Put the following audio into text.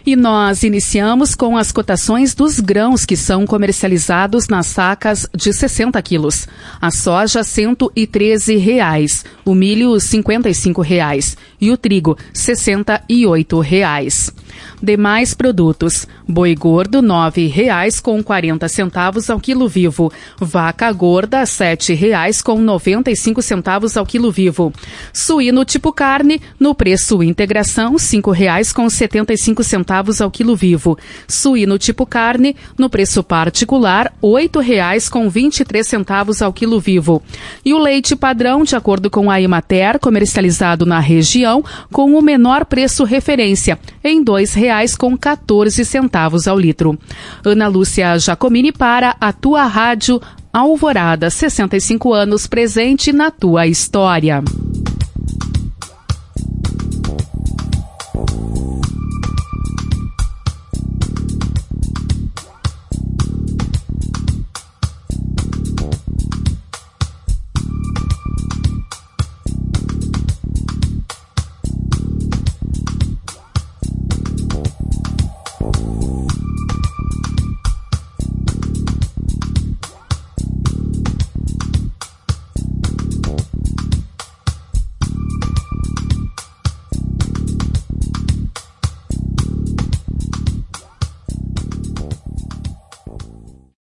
E nós iniciamos com as cotações dos grãos que são comercializados nas sacas de 60 quilos. A soja, R$ 113,00. O milho, R$ 55,00. E o trigo, R$ 68,00. Demais produtos. Boi gordo, R$ 9,40 ao quilo vivo. Vaca gorda, R$ 7,95 ao quilo vivo. Suíno tipo carne, no preço integração, R$ 5,75 ao quilo vivo. Suíno tipo carne, no preço particular, R$ 8,23 ao quilo vivo. E o leite padrão, de acordo com a Emater, comercializado na região, com o menor preço referência, em R$ 2,14 ao litro. Ana Lúcia Giacomini para a tua rádio Alvorada, 65 anos presente na tua história.